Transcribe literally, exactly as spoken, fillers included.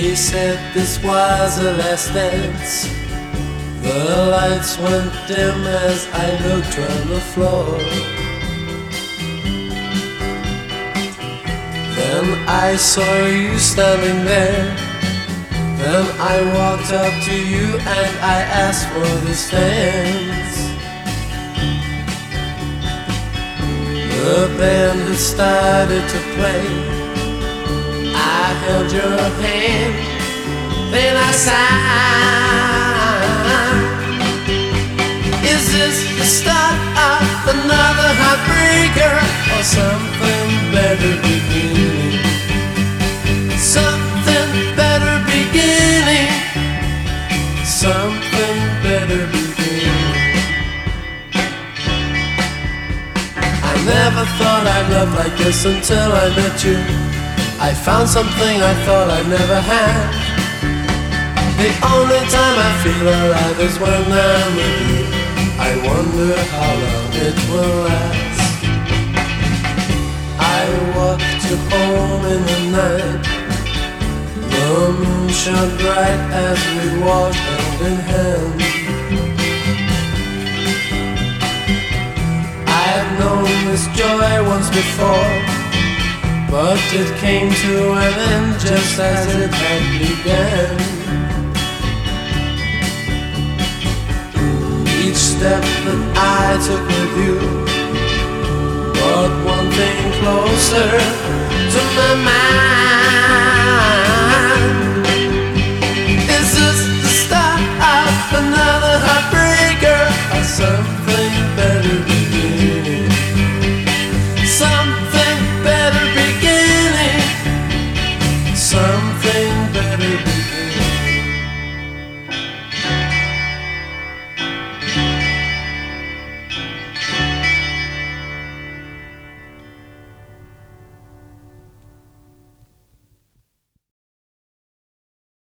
They said this was a last dance. The lights went dim as I looked on the floor. Then I saw you standing there. Then I walked up to you and I asked for this dance. The band had started to play. I held your hand, then I sang. Is this the start of another heartbreaker, or something better beginning? Something better beginning. Something better beginning. I never thought I'd love like this until I met you. I found something I thought I'd never had. The only time I feel alive is when I'm with you. I wonder how long it will last. I walked you home in the night. The moon shone bright as we walked hand in hand. I had known this joy once before, but it came to an end just as it had begun. Each step that I took with you brought one thing closer to my mind. Is this the start of another heartbreaker, or something better?